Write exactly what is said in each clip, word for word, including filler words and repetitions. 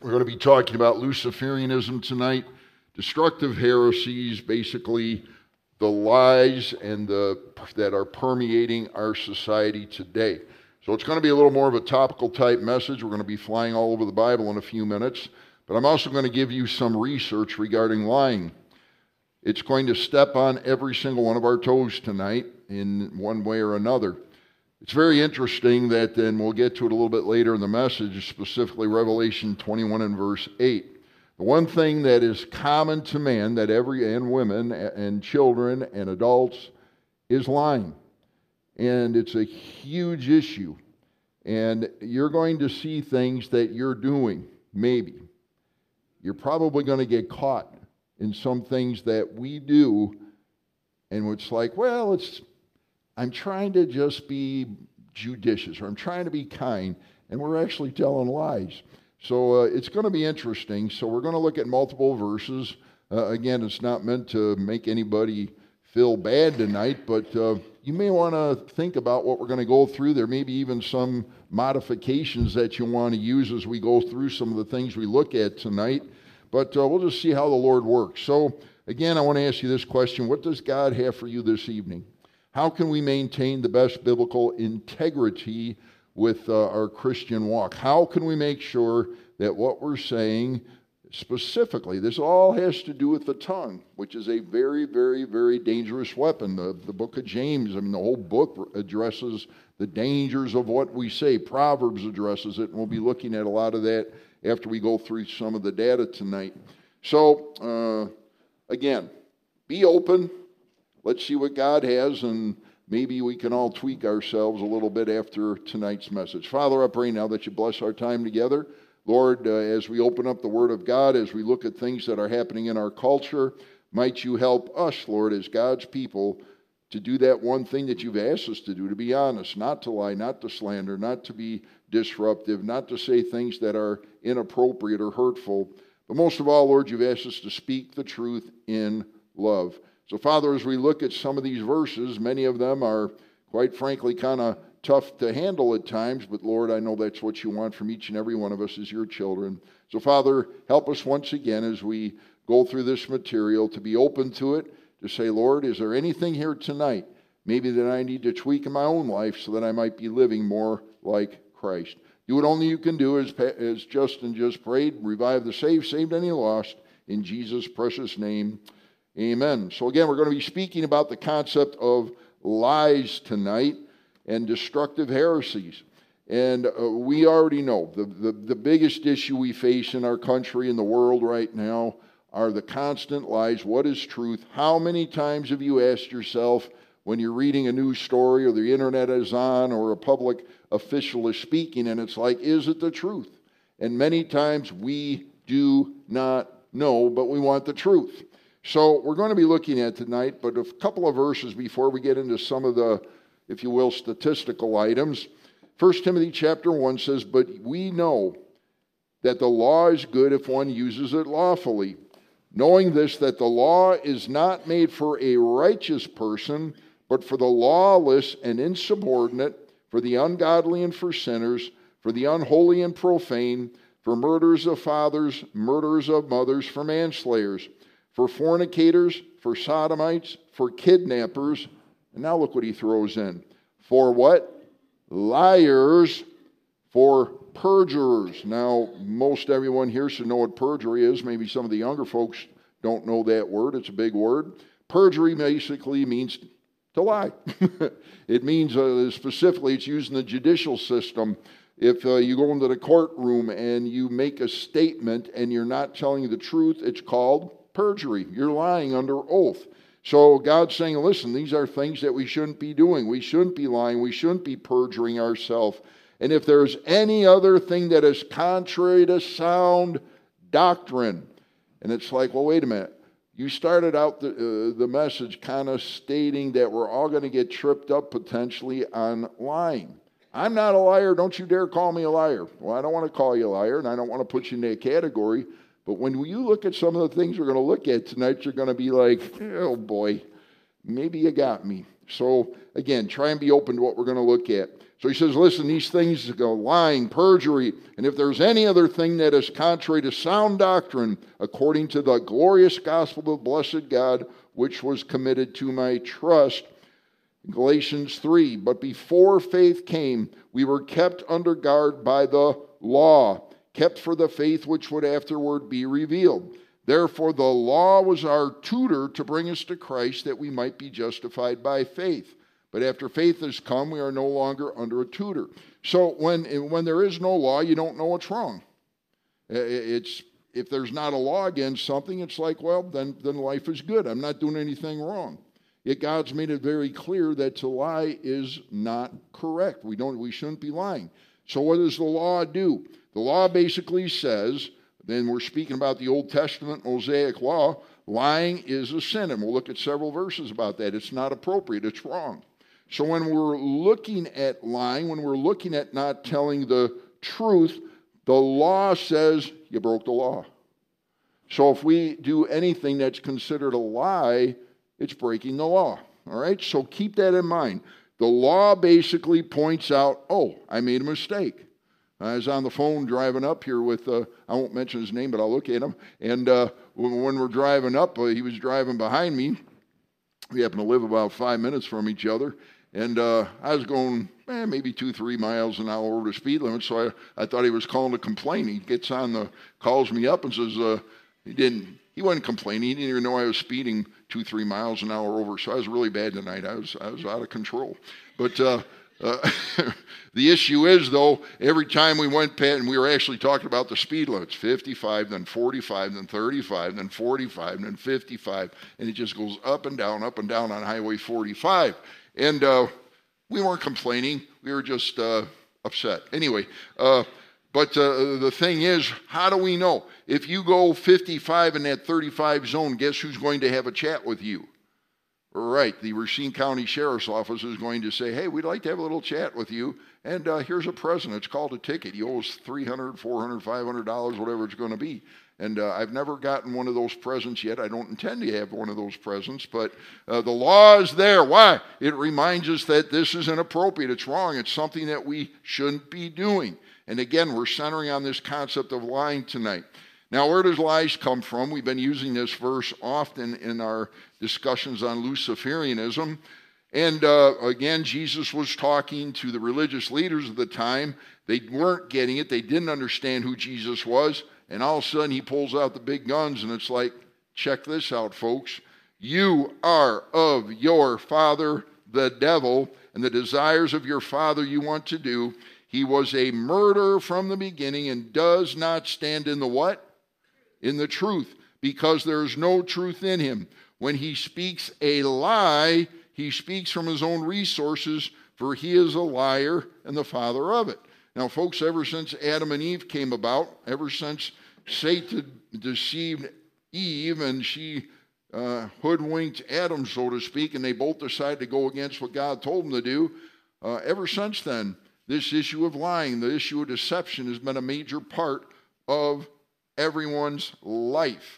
We're going to be talking about Luciferianism tonight, destructive heresies, basically the lies and the that are permeating our society today. So it's going to be a little more of a topical type message. We're going to be flying all over the Bible in a few minutes, but I'm also going to give you some research regarding lying. It's going to step on every single one of our toes tonight in one way or another. It's very interesting that, and we'll get to it a little bit later in the message, specifically Revelation twenty-one and verse eight. The one thing that is common to man, that every, and women, and children, and adults, is lying. And it's a huge issue. And you're going to see things that you're doing, maybe. You're probably going to get caught in some things that we do, and it's like, well, it's I'm trying to just be judicious, or I'm trying to be kind, and we're actually telling lies. So uh, it's going to be interesting. So we're going to look at multiple verses. Uh, again, it's not meant to make anybody feel bad tonight, but uh, you may want to think about what we're going to go through. There may be even some modifications that you want to use as we go through some of the things we look at tonight. But uh, we'll just see how the Lord works. So again, I want to ask you this question. What does God have for you this evening? How can we maintain the best biblical integrity with uh, our Christian walk? How can we make sure that what we're saying specifically, this all has to do with the tongue, which is a very, very, very dangerous weapon. The, the book of James, I mean, the whole book addresses the dangers of what we say. Proverbs addresses it, and we'll be looking at a lot of that after we go through some of the data tonight. So, uh, again, be open. Let's see what God has, and maybe we can all tweak ourselves a little bit after tonight's message. Father, I pray now that you bless our time together. Lord, uh, as we open up the Word of God, as we look at things that are happening in our culture, might you help us, Lord, as God's people, to do that one thing that you've asked us to do, to be honest, not to lie, not to slander, not to be disruptive, not to say things that are inappropriate or hurtful. But most of all, Lord, you've asked us to speak the truth in love. So, Father, as we look at some of these verses, many of them are, quite frankly, kind of tough to handle at times, but Lord, I know that's what you want from each and every one of us as your children. So, Father, help us once again as we go through this material to be open to it, to say, Lord, is there anything here tonight maybe that I need to tweak in my own life so that I might be living more like Christ? Do what only you can do, as, as Justin just prayed, revive the saved, saved any lost, in Jesus' precious name. Amen. So again, we're going to be speaking about the concept of lies tonight and destructive heresies. And uh, we already know the, the, the biggest issue we face in our country and the world right now are the constant lies. What is truth? How many times have you asked yourself when you're reading a news story or the internet is on or a public official is speaking, and it's like, is it the truth? And many times we do not know, but we want the truth. So we're going to be looking at tonight, but a couple of verses before we get into some of the, if you will, statistical items. First Timothy chapter one says, but we know that the law is good if one uses it lawfully, knowing this, that the law is not made for a righteous person, but for the lawless and insubordinate, for the ungodly and for sinners, for the unholy and profane, for murderers of fathers, murderers of mothers, for manslayers, for fornicators, for sodomites, for kidnappers, and now look what he throws in. For what? Liars, for perjurers. Now, most everyone here should know what perjury is. Maybe some of the younger folks don't know that word. It's a big word. Perjury basically means to lie. It means, uh, specifically, it's used in the judicial system. If uh, you go into the courtroom and you make a statement and you're not telling the truth, it's called perjury. You're lying under oath. So God's saying, listen, these are things that we shouldn't be doing. We shouldn't be lying. We shouldn't be perjuring ourselves. And if there's any other thing that is contrary to sound doctrine, and it's like, well, wait a minute. You started out the, uh, the message kind of stating that we're all going to get tripped up potentially on lying. I'm not a liar. Don't you dare call me a liar. Well, I don't want to call you a liar, and I don't want to put you in that category. But when you look at some of the things we're going to look at tonight, you're going to be like, oh boy, maybe you got me. So again, try and be open to what we're going to look at. So he says, listen, these things go lying, perjury, and if there's any other thing that is contrary to sound doctrine, according to the glorious gospel of the blessed God, which was committed to my trust. Galatians three, but before faith came, we were kept under guard by the law, kept for the faith which would afterward be revealed. Therefore the law was our tutor to bring us to Christ, that we might be justified by faith. But after faith has come, we are no longer under a tutor. So when, when there is no law, you don't know what's wrong. It's, if there's not a law against something, it's like, well, then, then life is good. I'm not doing anything wrong. Yet God's made it very clear that to lie is not correct. We don't, we shouldn't be lying. So what does the law do? The law basically says, then we're speaking about the Old Testament Mosaic law, lying is a sin. And we'll look at several verses about that. It's not appropriate. It's wrong. So when we're looking at lying, when we're looking at not telling the truth, the law says you broke the law. So if we do anything that's considered a lie, it's breaking the law. All right? So keep that in mind. The law basically points out, oh, I made a mistake. I was on the phone driving up here with, uh, I won't mention his name, but I'll look at him. And uh, when, when we're driving up, uh, he was driving behind me. We happen to live about five minutes from each other. And uh, I was going eh, maybe two, three miles an hour over the speed limit, so I, I thought he was calling to complain. He gets on the, calls me up and says, uh, he didn't, he wasn't complaining. He didn't even know I was speeding two, three miles an hour over. So I was really bad tonight. I was, I was out of control. But uh, uh, the issue is, though, every time we went past, and we were actually talking about the speed limits, fifty-five, then forty-five, then thirty-five, then forty-five, then fifty-five, and it just goes up and down, up and down on Highway forty-five. And uh, we weren't complaining. We were just uh, upset. Anyway, uh, but uh, the thing is, how do we know? If you go fifty-five in that thirty-five zone, guess who's going to have a chat with you? Right, the Racine County Sheriff's Office is going to say, hey, we'd like to have a little chat with you, and uh, here's a present. It's called a ticket. You owe us three hundred dollars, four hundred dollars, five hundred dollars, whatever it's going to be. And uh, I've never gotten one of those presents yet. I don't intend to have one of those presents, but uh, the law is there. Why? It reminds us that this is inappropriate. It's wrong. It's something that we shouldn't be doing. And again, we're centering on this concept of lying tonight. Now, where does lies come from? We've been using this verse often in our discussions on Luciferianism. And uh, again, Jesus was talking to the religious leaders of the time. They weren't getting it. They didn't understand who Jesus was. And all of a sudden, he pulls out the big guns, and it's like, check this out, folks. You are of your father, the devil, and the desires of your father you want to do. He was a murderer from the beginning and does not stand in the what? In the truth, because there is no truth in him. When he speaks a lie, he speaks from his own resources, for he is a liar and the father of it. Now, folks, ever since Adam and Eve came about, ever since Satan deceived Eve and she uh, hoodwinked Adam, so to speak, and they both decided to go against what God told them to do, uh, ever since then, this issue of lying, the issue of deception has been a major part of everyone's life.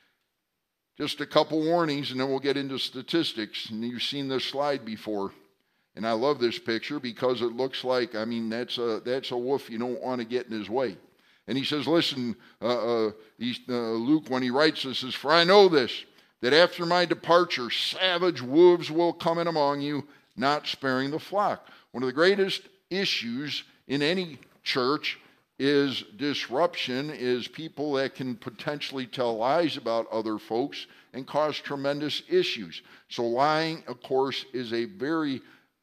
Just a couple warnings, and then we'll get into statistics. And you've seen this slide before. And I love this picture because it looks like, I mean, that's a, that's a wolf you don't want to get in his way. And he says, listen, uh, uh, he, uh, Luke, when he writes this, says, for I know this, that after my departure, savage wolves will come in among you, not sparing the flock. One of the greatest issues in any church is disruption, is people that can potentially tell lies about other folks and cause tremendous issues. So lying, of course, is a very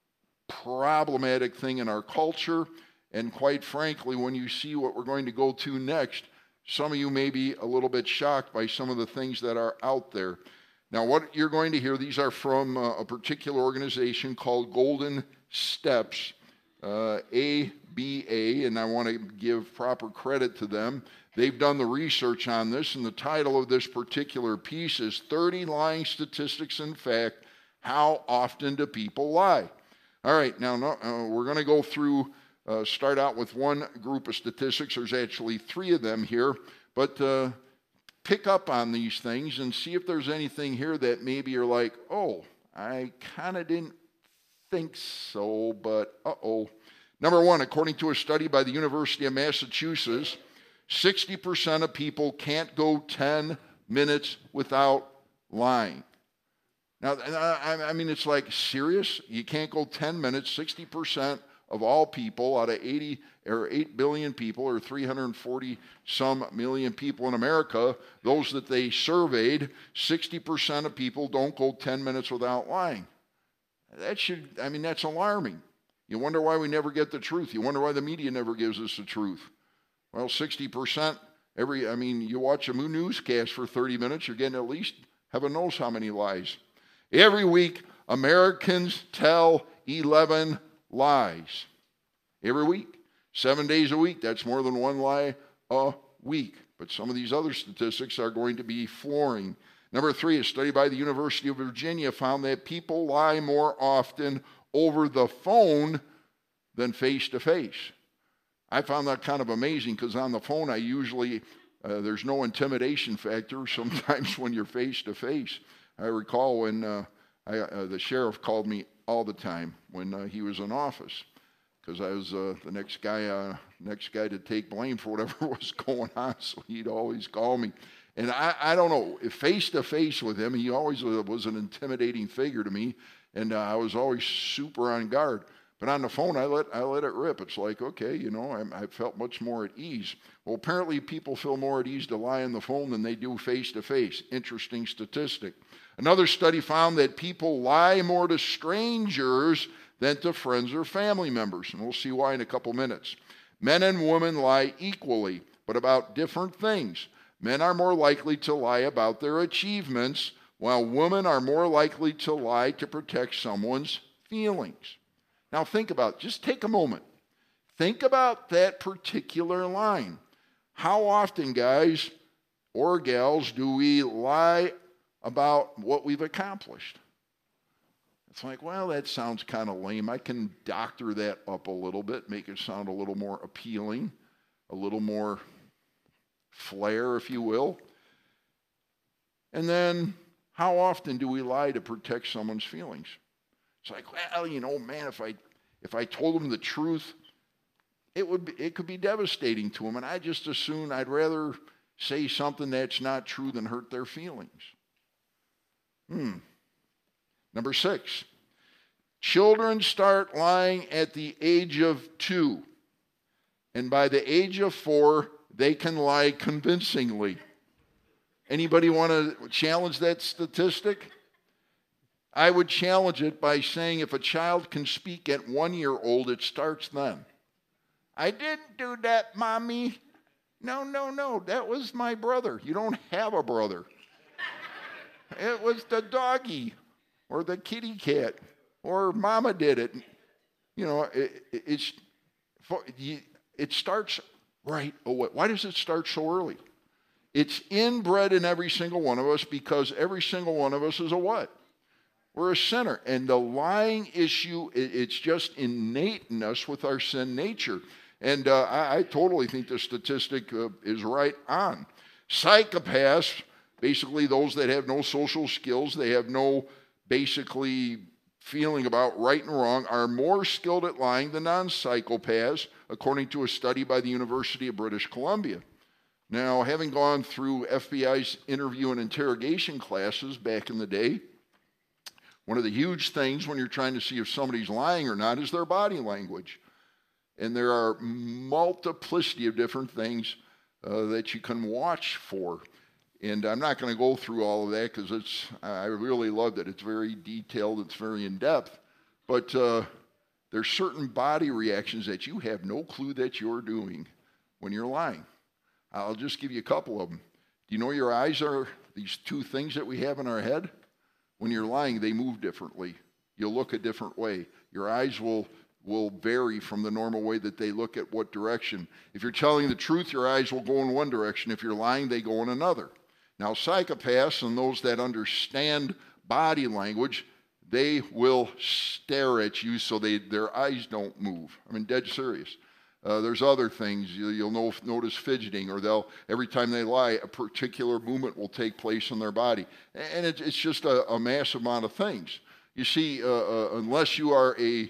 problematic thing in our culture. And quite frankly, when you see what we're going to go to next, some of you may be a little bit shocked by some of the things that are out there. Now, what you're going to hear, these are from uh, a particular organization called Golden Steps, uh, A B A, and I want to give proper credit to them. They've done the research on this, and the title of this particular piece is thirty Lying Statistics and Fact, How Often Do People Lie? All right, now no, uh, we're going to go through, uh, start out with one group of statistics. There's actually three of them here, but uh, pick up on these things and see if there's anything here that maybe you're like, oh, I kind of didn't think so, but uh-oh. Number one, according to a study by the University of Massachusetts, sixty percent of people can't go ten minutes without lying. Now, I mean, it's like, serious? You can't go ten minutes, sixty percent of all people out of eighty or eight billion people, or three hundred forty some million people in America, those that they surveyed, sixty percent of people don't go ten minutes without lying. That should, I mean, that's alarming. You wonder why we never get the truth. You wonder why the media never gives us the truth. Well, sixty percent every, I mean, you watch a newscast for thirty minutes, you're getting at least heaven knows how many lies. Every week, Americans tell eleven lies. Every week. Seven days a week. That's more than one lie a week. But some of these other statistics are going to be flooring. Number three, a study by the University of Virginia found that people lie more often over the phone than face-to-face. I found that kind of amazing because on the phone I usually, uh, there's no intimidation factor sometimes when you're face-to-face. I recall when uh, I, uh, the sheriff called me all the time when uh, he was in office, because I was uh, the next guy, uh, next guy to take blame for whatever was going on. So he'd always call me, and I, I don't know, face to face with him, he always was an intimidating figure to me, and uh, I was always super on guard. But on the phone, I let I let it rip. It's like, okay, you know, I, I felt much more at ease. Well, apparently people feel more at ease to lie on the phone than they do face to face. Interesting statistic. Another study found that people lie more to strangers than to friends or family members, and we'll see why in a couple minutes. Men and women lie equally, but about different things. Men are more likely to lie about their achievements, while women are more likely to lie to protect someone's feelings. Now think about it. Just take a moment. Think about that particular line. How often, guys or gals, do we lie about what we've accomplished? It's like, well, that sounds kind of lame. I can doctor that up a little bit, make it sound a little more appealing, a little more flair, if you will. And then, how often do we lie to protect someone's feelings? It's like, well, you know, man, if I if I told them the truth, it would be, it could be devastating to them, and I just as soon I'd rather say something that's not true than hurt their feelings. Hmm. Number six, children start lying at the age of two, and by the age of four, they can lie convincingly. Anybody want to challenge that statistic? I would challenge it by saying if a child can speak at one year old, it starts then. I didn't do that, Mommy. No, no, no, that was my brother. You don't have a brother. It was the doggy or the kitty cat or Mama did it. You know, it, it, it's, it starts right away. Why does it start so early? It's inbred in every single one of us because every single one of us is a what? We're a sinner. And the lying issue, it, it's just innate in us with our sin nature. And uh, I, I totally think the statistic uh, is right on. Psychopaths, basically those that have no social skills, they have no basically feeling about right and wrong, are more skilled at lying than non-psychopaths, according to a study by the University of British Columbia. Now, having gone through F B I's interview and interrogation classes back in the day, one of the huge things when you're trying to see if somebody's lying or not is their body language. And there are multiplicity of different things uh, that you can watch for. And I'm not going to go through all of that because it's I really loved it. It's very detailed. It's very in-depth. But uh, there's certain body reactions that you have no clue that you're doing when you're lying. I'll just give you a couple of them. Do you know your eyes are these two things that we have in our head? When you're lying, they move differently. You'll look a different way. Your eyes will, will vary from the normal way that they look at what direction. If you're telling the truth, your eyes will go in one direction. If you're lying, they go in another. Now, psychopaths and those that understand body language, they will stare at you so they, their eyes don't move. I mean, dead serious. Uh, there's other things. You, you'll know, notice fidgeting, or they'll every time they lie, a particular movement will take place in their body. And it, it's just a, a massive amount of things. You see, uh, uh, unless you are a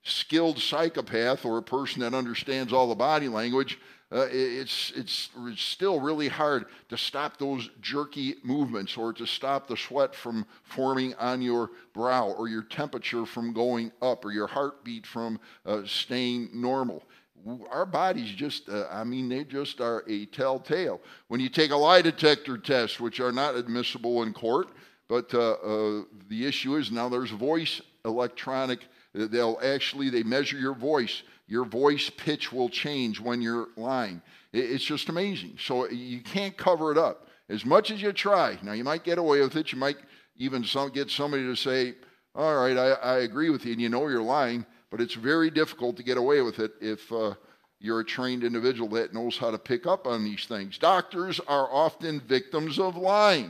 skilled psychopath or a person that understands all the body language, uh, it's, it's, it's still really hard to stop those jerky movements or to stop the sweat from forming on your brow or your temperature from going up or your heartbeat from uh, staying normal. Our bodies just, uh, I mean, they just are a telltale. When you take a lie detector test, which are not admissible in court, but uh, uh, the issue is now there's voice electronic. They'll actually, they measure your voice. Your voice pitch will change when you're lying. It's just amazing. So you can't cover it up as much as you try. Now, you might get away with it. You might even some, get somebody to say, all right, I, I agree with you, and you know you're lying. But it's very difficult to get away with it if uh, you're a trained individual that knows how to pick up on these things. Doctors are often victims of lying.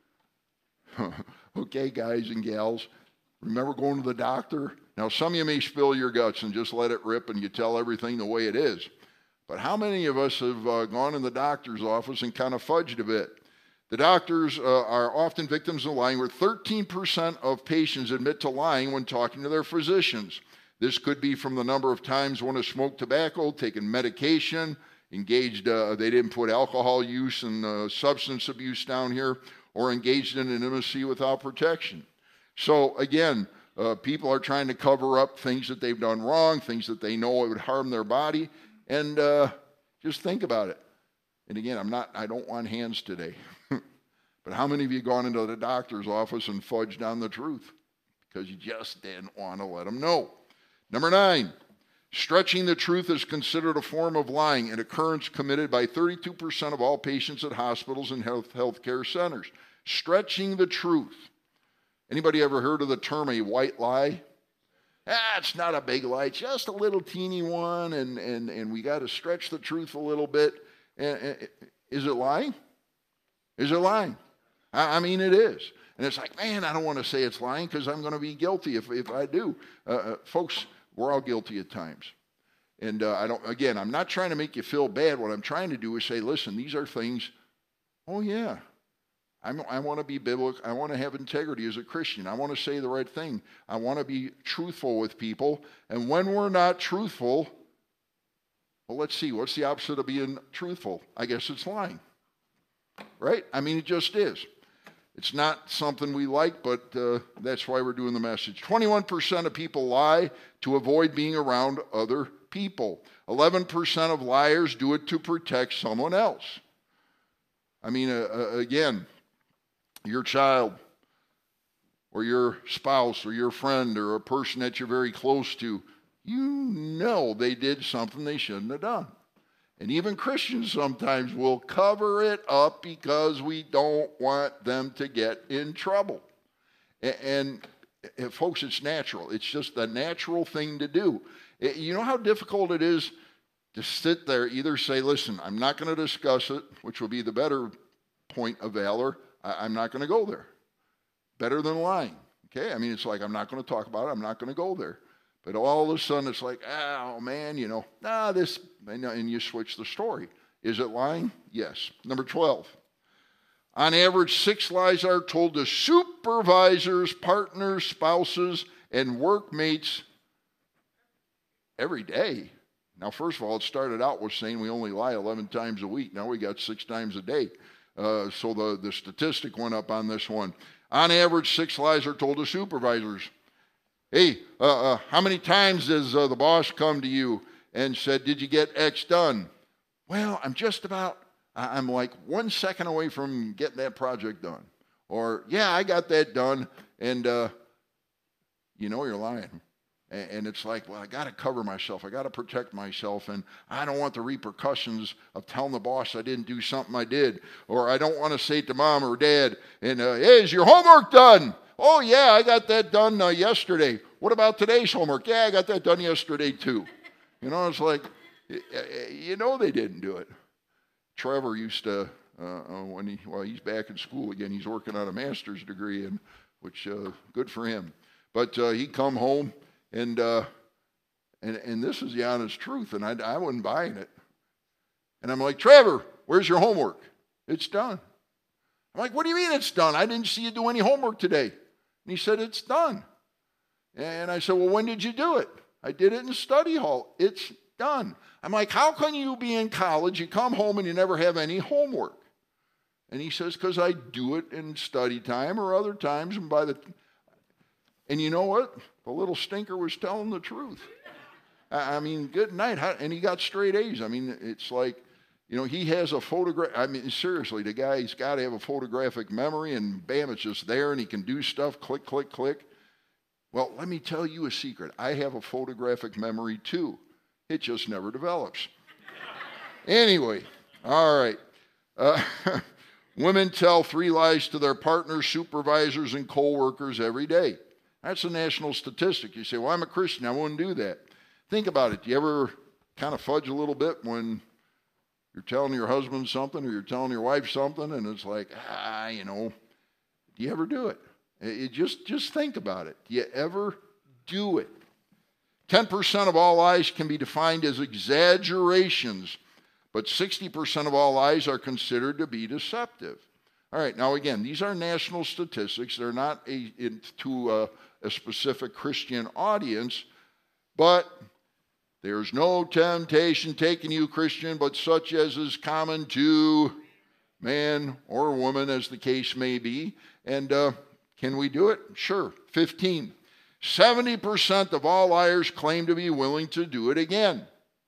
Okay, guys and gals, remember going to the doctor? Now, some of you may spill your guts and just let it rip and you tell everything the way it is. But how many of us have uh, gone in the doctor's office and kind of fudged a bit? The doctors uh, are often victims of lying, where thirteen percent of patients admit to lying when talking to their physicians. This could be from the number of times one has smoked tobacco, taken medication, engaged, uh, they didn't put alcohol use and uh, substance abuse down here, or engaged in intimacy without protection. So again, uh, people are trying to cover up things that they've done wrong, things that they know it would harm their body, and uh, just think about it. And again, I'm not, I don't want hands today. But how many of you gone into the doctor's office and fudged on the truth? Because you just didn't want to let them know. Number nine, stretching the truth is considered a form of lying, an occurrence committed by thirty-two percent of all patients at hospitals and health healthcare centers. Stretching the truth. Anybody ever heard of the term a white lie? Ah, it's not a big lie, it's just a little teeny one, and, and, and we got to stretch the truth a little bit. And, and, is it lying? Is it lying? I, I mean, it is. And it's like, man, I don't want to say it's lying because I'm going to be guilty if, if I do. Uh, uh, folks, we're all guilty at times. And uh, I don't, again, I'm not trying to make you feel bad. What I'm trying to do is say, listen, these are things, oh yeah, I'm, I want to be biblical. I want to have integrity as a Christian. I want to say the right thing. I want to be truthful with people. And when we're not truthful, well, let's see, what's the opposite of being truthful? I guess it's lying, right? I mean, it just is. It's not something we like, but uh, that's why we're doing the message. twenty-one percent of people lie to avoid being around other people. eleven percent of liars do it to protect someone else. I mean, uh, uh, again, your child or your spouse or your friend or a person that you're very close to, you know they did something they shouldn't have done. And even Christians sometimes will cover it up because we don't want them to get in trouble. And, and, and folks, it's natural. It's just the natural thing to do. It, you know how difficult it is to sit there, either say, listen, I'm not going to discuss it, which will be the better point of valor. I, I'm not going to go there. Better than lying. Okay? I mean, it's like, I'm not going to talk about it. I'm not going to go there. But all of a sudden, it's like, oh, man, you know, nah, this, and you switch the story. Is it lying? Yes. Number twelve. On average, six lies are told to supervisors, partners, spouses, and workmates every day. Now, first of all, it started out with saying we only lie eleven times a week. Now we got six times a day. Uh, so the, the statistic went up on this one. On average, six lies are told to supervisors. Hey, uh, uh, how many times does uh, the boss come to you and said, did you get X done? Well, I'm just about, I'm like one second away from getting that project done. Or, yeah, I got that done, and uh, you know you're lying. And, and it's like, well, I got to cover myself. I got to protect myself, and I don't want the repercussions of telling the boss I didn't do something I did. Or I don't want to say to mom or dad, and uh, hey, is your homework done? Oh, yeah, I got that done uh, yesterday. What about today's homework? Yeah, I got that done yesterday, too. You know, it's like, you know they didn't do it. Trevor used to, uh, when he, well, he's back in school again. He's working on a master's degree, and which, uh, good for him. But uh, he'd come home, and, uh, and and this is the honest truth, and I, I wasn't buying it. And I'm like, Trevor, where's your homework? It's done. I'm like, what do you mean it's done? I didn't see you do any homework today. And he said, it's done. And I said, well, when did you do it? I did it in study hall. It's done. I'm like, how can you be in college, you come home and you never have any homework? And he says, because I do it in study time or other times. And by the, and you know what? The little stinker was telling the truth. I mean, good night. And he got straight A's. I mean, it's like, you know, he has a photograph. I mean, seriously, the guy, he's got to have a photographic memory, and bam, it's just there, and he can do stuff, click, click, click. Well, let me tell you a secret. I have a photographic memory too. It just never develops. Anyway, all right. Uh, women tell three lies to their partners, supervisors, and co-workers every day. That's a national statistic. You say, well, I'm a Christian. I wouldn't do that. Think about it. Do you ever kind of fudge a little bit when you're telling your husband something or you're telling your wife something, and it's like, ah, you know, do you ever do it? It just, just think about it. Do you ever do it? ten percent of all lies can be defined as exaggerations, but sixty percent of all lies are considered to be deceptive. All right, now again, these are national statistics. They're not a, in, to a, a specific Christian audience, but there's no temptation taken you, Christian, but such as is common to man or woman, as the case may be. And uh, can we do it? Sure. fifteen. seventy percent of all liars claim to be willing to do it again.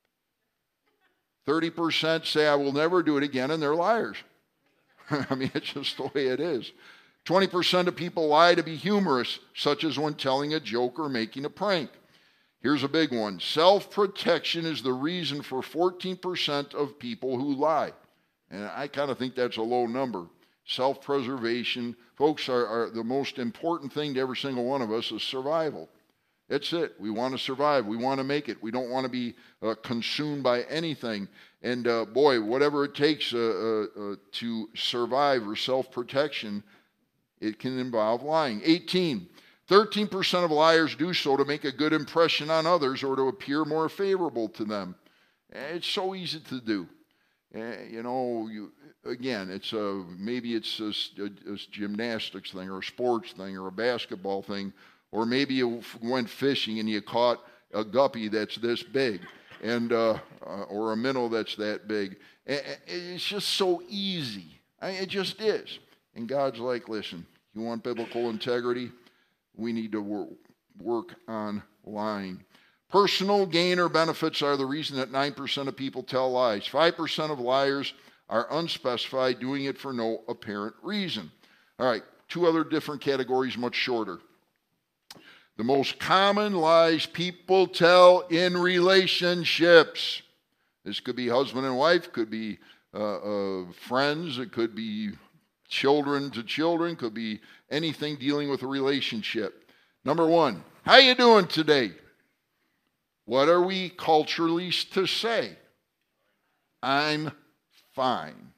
thirty percent say, I will never do it again, and they're liars. I mean, it's just the way it is. twenty percent of people lie to be humorous, such as when telling a joke or making a prank. Here's a big one. Self-protection is the reason for fourteen percent of people who lie. And I kind of think that's a low number. Self-preservation, folks, are, are the most important thing to every single one of us is survival. That's it. We want to survive. We want to make it. We don't want to be uh, consumed by anything. And uh, boy, whatever it takes uh, uh, uh, to survive or self-protection, it can involve lying. eighteen. thirteen percent of liars do so to make a good impression on others or to appear more favorable to them. It's so easy to do. Uh, you know, you, again, it's a, maybe it's a, a, a gymnastics thing or a sports thing or a basketball thing, or maybe you went fishing and you caught a guppy that's this big, and uh, uh, or a minnow that's that big. It's just so easy. I mean, it just is. And God's like, listen, you want biblical integrity? We need to work, work on lying. Personal gain or benefits are the reason that nine percent of people tell lies. five percent of liars are unspecified, doing it for no apparent reason. All right, two other different categories, much shorter. The most common lies people tell in relationships. This could be husband and wife, could be uh, uh, friends, it could be children to children, could be anything dealing with a relationship. Number one, how you doing today? What are we culturally to say? I'm fine.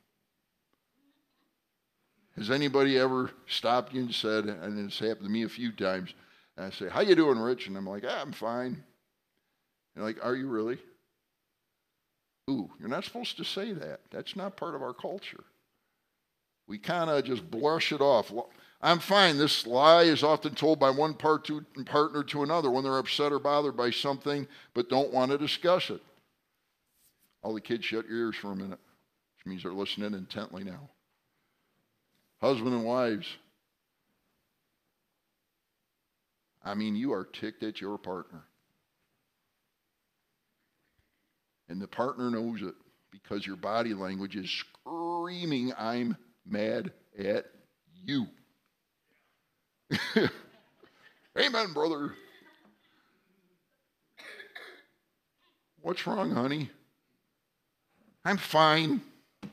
Has anybody ever stopped you and said, and it's happened to me a few times, and I say, how you doing, Rich? And I'm like, ah, I'm fine. You're like, are you really? Ooh, you're not supposed to say that. That's not part of our culture. We kind of just blush it off. I'm fine. This lie is often told by one part to, partner to another when they're upset or bothered by something but don't want to discuss it. All the kids, shut your ears for a minute, which means they're listening intently now. Husband and wives, I mean, you are ticked at your partner. And the partner knows it because your body language is screaming, I'm mad at you. Amen, brother. What's wrong, honey? I'm fine.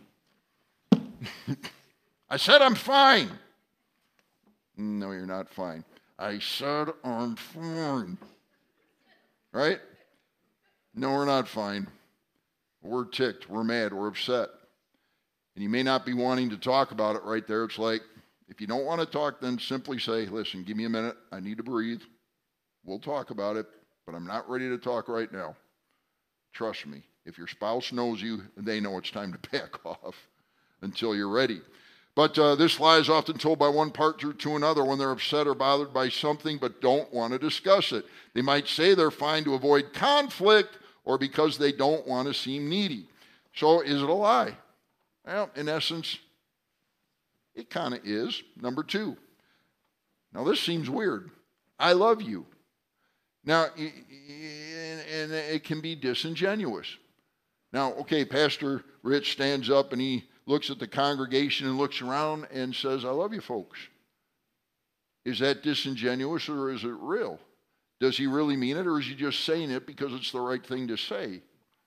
I said I'm fine. No, you're not fine. I said I'm fine. Right? No, we're not fine. We're ticked. We're mad. We're upset. And you may not be wanting to talk about it right there. It's like, if you don't want to talk, then simply say, listen, give me a minute. I need to breathe. We'll talk about it, but I'm not ready to talk right now. Trust me. If your spouse knows you, they know it's time to back off until you're ready. But uh, this lie is often told by one partner to another when they're upset or bothered by something but don't want to discuss it. They might say they're fine to avoid conflict or because they don't want to seem needy. So is it a lie? Well, in essence, it kind of is. Number two. Now this seems weird. I love you. Now, and it can be disingenuous. Now, okay, Pastor Rich stands up and he looks at the congregation and looks around and says, I love you folks. Is that disingenuous or is it real? Does he really mean it or is he just saying it because it's the right thing to say?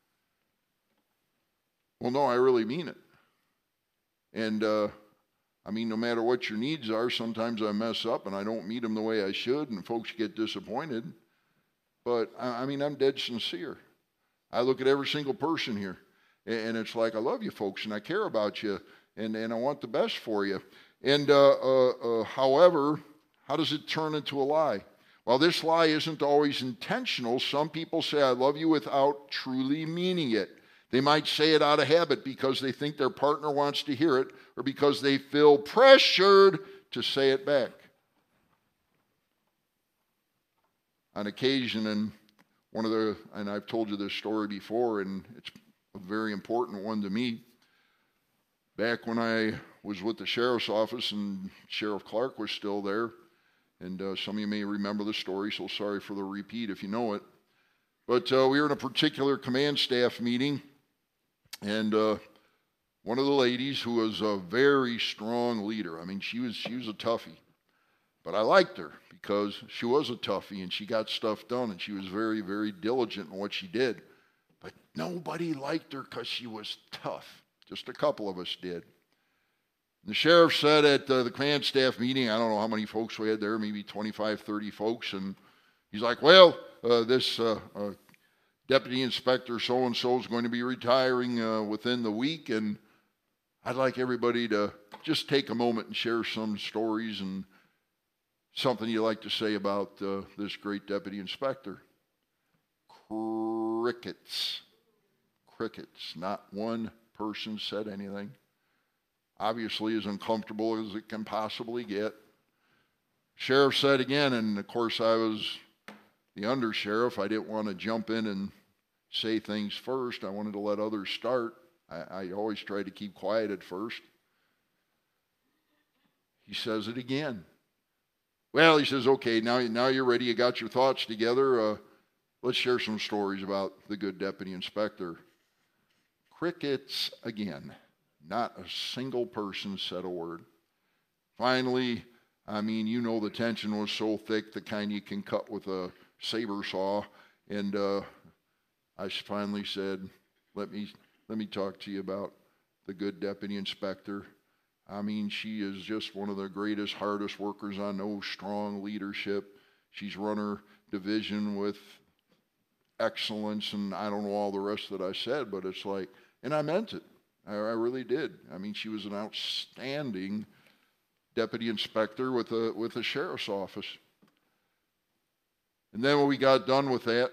Well, no, I really mean it. And, uh, I mean, no matter what your needs are, sometimes I mess up and I don't meet them the way I should and folks get disappointed. But, I mean, I'm dead sincere. I look at every single person here. And it's like, I love you folks, and I care about you, and, and I want the best for you. And uh, uh, uh, however, how does it turn into a lie? Well, this lie isn't always intentional. Some people say, I love you without truly meaning it. They might say it out of habit because they think their partner wants to hear it, or because they feel pressured to say it back. On occasion, and one of the, and I've told you this story before, and it's a very important one to me. Back when I was with the sheriff's office and Sheriff Clark was still there, and uh, some of you may remember the story, so sorry for the repeat if you know it. But uh, we were in a particular command staff meeting, and uh, one of the ladies who was a very strong leader, I mean, she was, she was a toughie, but I liked her because she was a toughie and she got stuff done and she was very, very diligent in what she did. But nobody liked her because she was tough. Just a couple of us did. The sheriff said at uh, the command staff meeting, I don't know how many folks we had there, maybe twenty-five, thirty folks, and he's like, well, uh, this uh, uh, deputy inspector so-and-so is going to be retiring uh, within the week, and I'd like everybody to just take a moment and share some stories and something you like to say about uh, this great deputy inspector. Crickets. Crickets. Not one person said anything. Obviously as uncomfortable as it can possibly get. Sheriff said again, and of course I was the undersheriff. I didn't want to jump in and say things first. I wanted to let others start. I, I always try to keep quiet at first. He says it again. Well, he says, okay, now, now you're ready. You got your thoughts together. Uh, let's share some stories about the good deputy inspector. Crickets again. Not a single person said a word. Finally, I mean, you know the tension was so thick, the kind you can cut with a saber saw. And uh, I finally said, let me, let me talk to you about the good deputy inspector. I mean, she is just one of the greatest, hardest workers I know, strong leadership. She's run her division with excellence, and I don't know all the rest that I said, but it's like, and I meant it. I, I really did. I mean, she was an outstanding deputy inspector with a, with a sheriff's office. And then when we got done with that,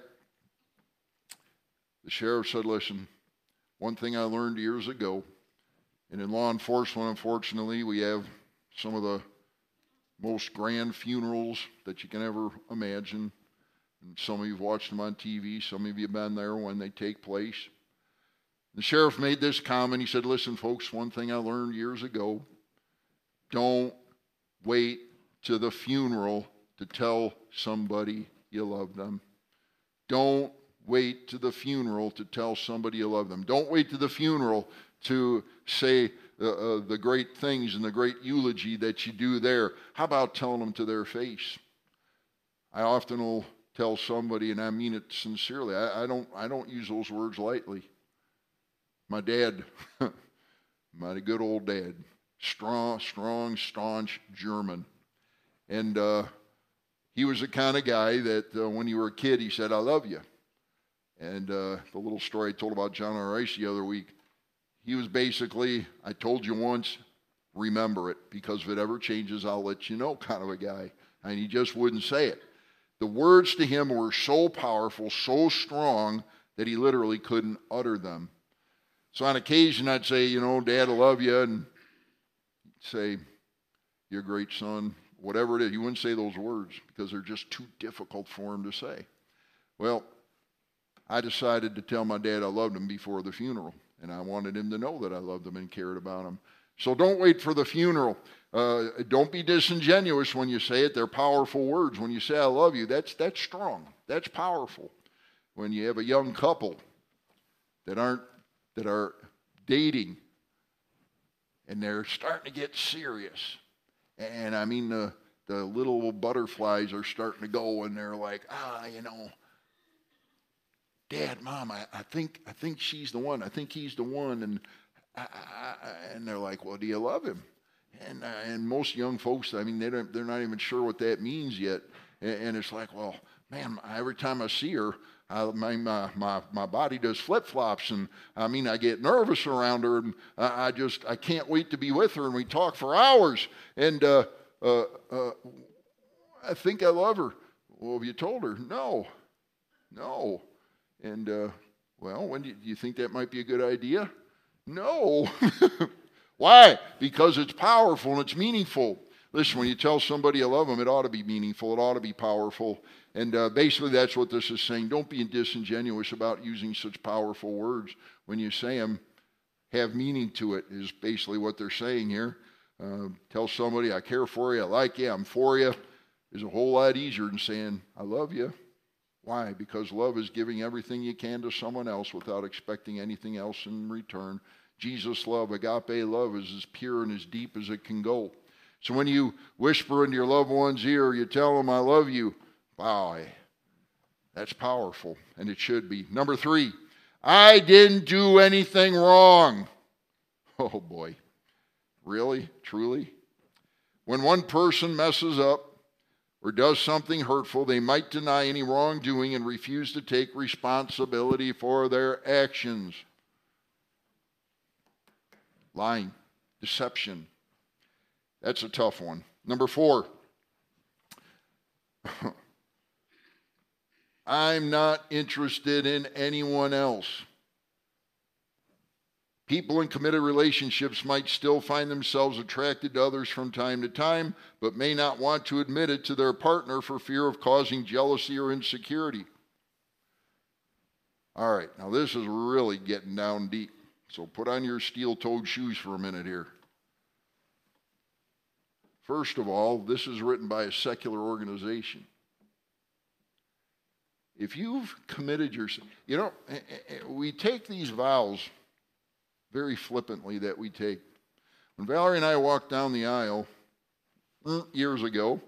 the sheriff said, listen, one thing I learned years ago, and in law enforcement, unfortunately, we have some of the most grand funerals that you can ever imagine. And some of you have watched them on T V. Some of you have been there when they take place. The sheriff made this comment. He said, listen, folks, one thing I learned years ago, don't wait to the funeral to tell somebody you love them. Don't wait to the funeral to tell somebody you love them. Don't wait to the funeral to say uh, uh, the great things and the great eulogy that you do there. How about telling them to their face? I often will tell somebody, and I mean it sincerely, I, I don't I don't use those words lightly. My dad, my good old dad, strong, strong, staunch German. And uh, he was the kind of guy that uh, when you were a kid, he said, I love you. And uh, the little story I told about John R. Rice the other week, he was basically, I told you once, remember it, because if it ever changes, I'll let you know kind of a guy. And he just wouldn't say it. The words to him were so powerful, so strong, that he literally couldn't utter them. So on occasion, I'd say, you know, Dad, I love you, and say, you're a great son, whatever it is. You wouldn't say those words because they're just too difficult for him to say. Well, I decided to tell my dad I loved him before the funeral, and I wanted him to know that I loved him and cared about him. So don't wait for the funeral. Uh, don't be disingenuous when you say it. They're powerful words. When you say I love you, that's, that's strong. That's powerful. When you have a young couple that aren't that are dating and they're starting to get serious, and I mean the the little butterflies are starting to go, and they're like, ah, you know, Dad, Mom, I, I think I think she's the one. I think he's the one, and I, I, and they're like, well, do you love him? And uh, and most young folks, I mean, they don't, they're not even sure what that means yet, and, and it's like, well, man, every time I see her, I, my, my, my, my body does flip-flops, and I mean, I get nervous around her, and I, I just, I can't wait to be with her, and we talk for hours, and uh, uh, uh, I think I love her. Well, have you told her? No, no. And, uh, well, when do you, do you think that might be a good idea? No. Why? Because it's powerful and it's meaningful. Listen, when you tell somebody you love them, it ought to be meaningful. It ought to be powerful. And uh, basically that's what this is saying. Don't be disingenuous about using such powerful words. When you say them, have meaning to it is basically what they're saying here. Uh, tell somebody, I care for you, I like you, I'm for you, is a whole lot easier than saying, I love you. Why? Because love is giving everything you can to someone else without expecting anything else in return. Jesus' love, agape love, is as pure and as deep as it can go. So when you whisper into your loved one's ear, you tell them, I love you, wow, that's powerful, and it should be. Number three, I didn't do anything wrong. Oh boy, really, truly? When one person messes up or does something hurtful, they might deny any wrongdoing and refuse to take responsibility for their actions. Lying, deception. That's a tough one. Number four, I'm not interested in anyone else. People in committed relationships might still find themselves attracted to others from time to time, but may not want to admit it to their partner for fear of causing jealousy or insecurity. All right, now this is really getting down deep. So put on your steel-toed shoes for a minute here. First of all, this is written by a secular organization. If you've committed yourself, you know, we take these vows very flippantly that we take. When Valerie and I walked down the aisle years ago,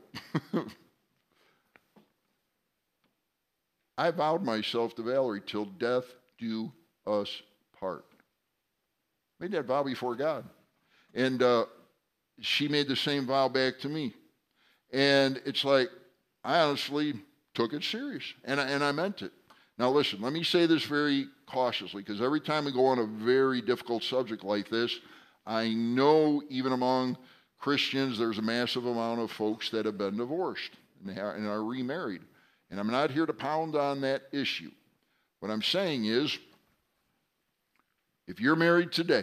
I vowed myself to Valerie, till death do us part. Made that vow before God. And uh, she made the same vow back to me. And it's like, I honestly took it serious, and I, and I meant it. Now listen, let me say this very cautiously, because every time we go on a very difficult subject like this, I know even among Christians there's a massive amount of folks that have been divorced and are remarried. And I'm not here to pound on that issue. What I'm saying is, if you're married today,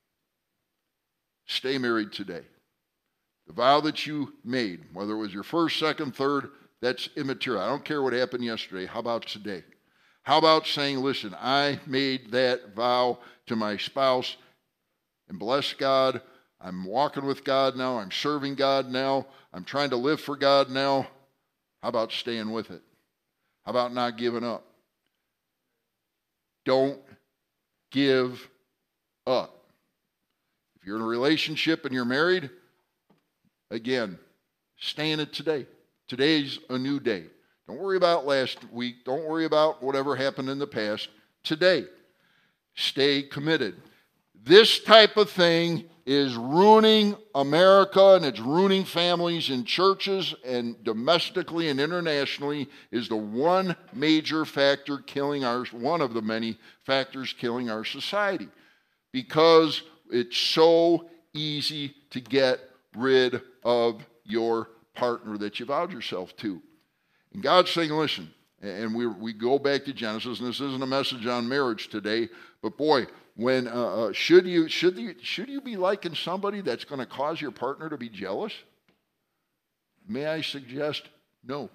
stay married today. The vow that you made, whether it was your first, second, third, that's immaterial. I don't care what happened yesterday. How about today? How about saying, listen, I made that vow to my spouse, and bless God. I'm walking with God now. I'm serving God now. I'm trying to live for God now. How about staying with it? How about not giving up? Don't give up. If you're in a relationship and you're married, again, stay in it today. Today's a new day. Don't worry about last week. Don't worry about whatever happened in the past. Today, stay committed. This type of thing is ruining America, and it's ruining families in churches, and domestically and internationally is the one major factor killing our, one of the many factors killing our society, because it's so easy to get rid of your partner that you vowed yourself to. And God's saying, listen, and we, we go back to Genesis, and this isn't a message on marriage today, but boy, when uh, uh, should you should you should you be liking somebody that's going to cause your partner to be jealous? May I suggest no.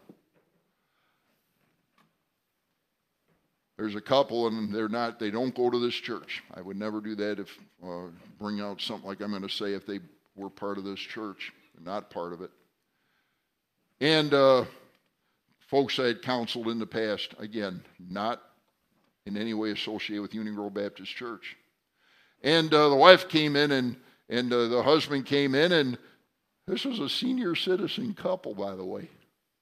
There's a couple, and they're not. They don't go to this church. I would never do that. If uh, bring out something like I'm going to say if they were part of this church. They're not part of it. And uh, folks I had counseled in the past, again, not in any way associated with Union Grove Baptist Church. And uh, the wife came in, and, and uh, the husband came in, and this was a senior citizen couple, by the way.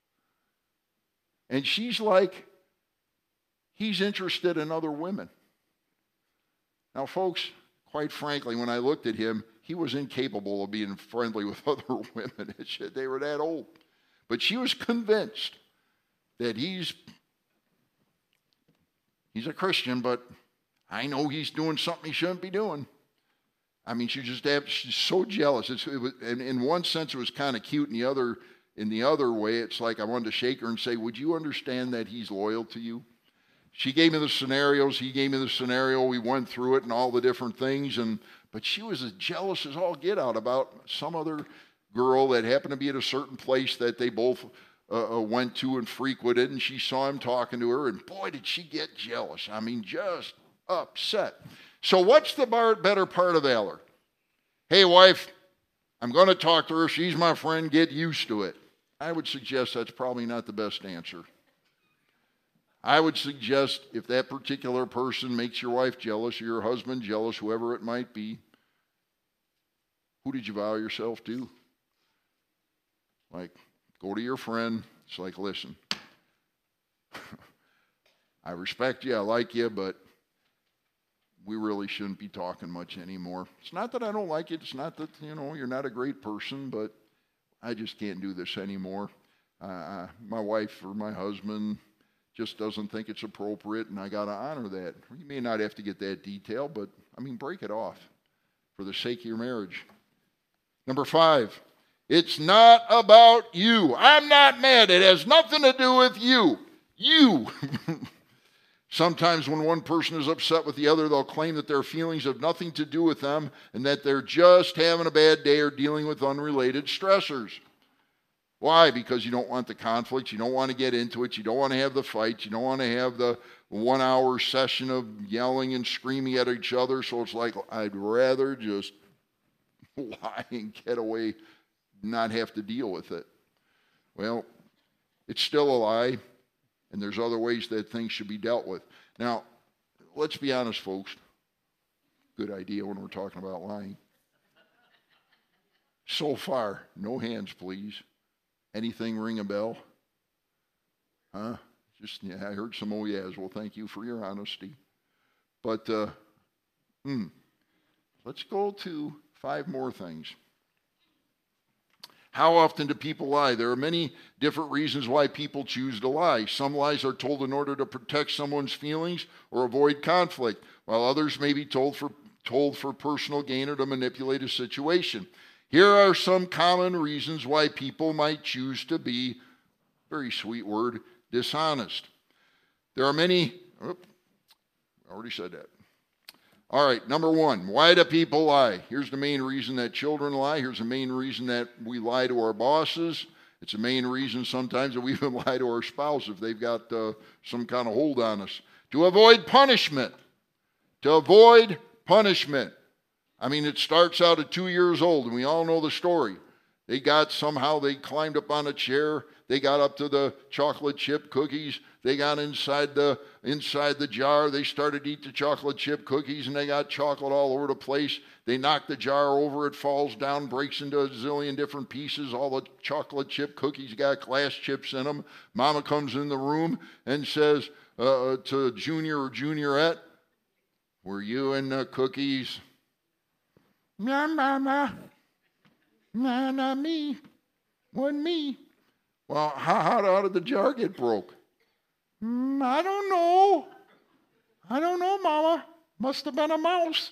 And she's like, he's interested in other women. Now, folks, quite frankly, when I looked at him, he was incapable of being friendly with other women. They were that old. But she was convinced that he's he's a Christian, but I know he's doing something he shouldn't be doing. I mean, she just she's so jealous. It's, it was, and in one sense, it was kind of cute. In the other, in the other way, it's like I wanted to shake her and say, "Would you understand that he's loyal to you?" She gave me the scenarios. He gave me the scenario. We went through it and all the different things. And but she was as jealous as all get out about some other girl that happened to be at a certain place that they both uh, went to and frequented. And she saw him talking to her. And boy, did she get jealous. I mean, just upset. So what's the bar- better part of valor? Hey, wife, I'm going to talk to her. She's my friend. Get used to it. I would suggest that's probably not the best answer. I would suggest if that particular person makes your wife jealous or your husband jealous, whoever it might be, who did you vow yourself to? Like, go to your friend. It's like, listen, I respect you, I like you, but we really shouldn't be talking much anymore. It's not that I don't like it. It's not that, you know, you're not a great person, but I just can't do this anymore. Uh, my wife or my husband just doesn't think it's appropriate, and I got to honor that. You may not have to get that detail, but, I mean, break it off for the sake of your marriage. Number five, it's not about you. I'm not mad. It has nothing to do with you. You. Sometimes when one person is upset with the other, they'll claim that their feelings have nothing to do with them and that they're just having a bad day or dealing with unrelated stressors. Why? Because you don't want the conflict. You don't want to get into it. You don't want to have the fights. You don't want to have the one-hour session of yelling and screaming at each other. So it's like, I'd rather just lie and get away, not have to deal with it. Well, it's still a lie, and there's other ways that things should be dealt with. Now, let's be honest, folks. Good idea when we're talking about lying. So far, no hands, please. Anything ring a bell? Huh? Just, yeah, I heard some oh yeahs. Well, thank you for your honesty. But, uh, hmm, let's go to five more things. How often do people lie? There are many different reasons why people choose to lie. Some lies are told in order to protect someone's feelings or avoid conflict, while others may be told for, told for personal gain or to manipulate a situation. Here are some common reasons why people might choose to be, very sweet word, dishonest. There are many, oh, I already said that. All right, number one, why do people lie? Here's the main reason that children lie. Here's the main reason that we lie to our bosses. It's the main reason sometimes that we even lie to our spouse if they've got uh, some kind of hold on us. To avoid punishment. To avoid punishment. I mean, it starts out at two years old, and we all know the story. They got, somehow they climbed up on a chair. They got up to the chocolate chip cookies. They got inside the inside the jar. They started to eat the chocolate chip cookies, and they got chocolate all over the place. They knocked the jar over. It falls down, breaks into a zillion different pieces. All the chocolate chip cookies got glass chips in them. Mama comes in the room and says uh, to Junior or Juniorette, "Were you in the cookies?" "Nah, Mama. Nah, not me. Wasn't me." "Well, how, how, how did the jar get broke?" Mm, "I don't know. I don't know, Mama. Must have been a mouse."